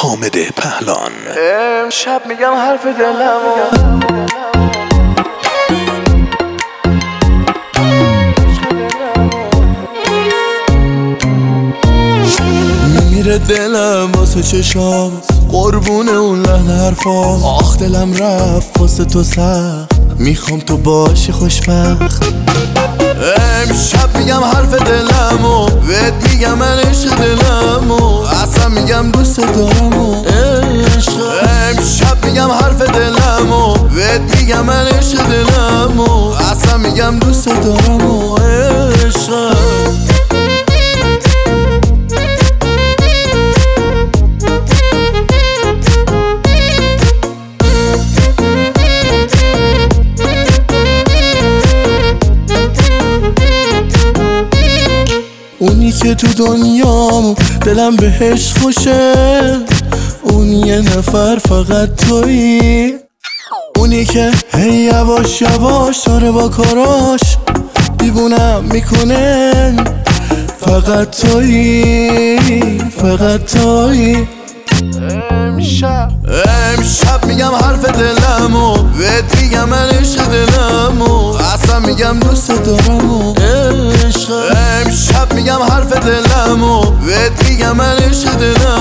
حامد پهلان. امشب میگم حرف دلمو میمیره دلم واسه چشات، قربون اون لحن حرفات. آخ دلم رفت واسه تو سخت، میخوام تو باشی خوشبخت. امشب میگم حرف دلمو، بهت میگم من عشق دلمو، اصلا میگم دوست دارمو عشق. امشب میگم حرف دلمو، بهت میگم من عشق دلمو، اصلا میگم دوست دارمو عشق. اونی که تو دنیام دلم بهش خوشه، اون یه نفر فقط تویی. اونی که هی یواش یواش داره با کاراش دیوونم میکنه، فقط تویی، فقط تویی. امشب میگم حرف دلمو، بهت میگم من عشق دلمو، اصلا میگم دوست دارمو عشق. امشب میگم حرف دلمو، بهت میگم من عشق دلمو،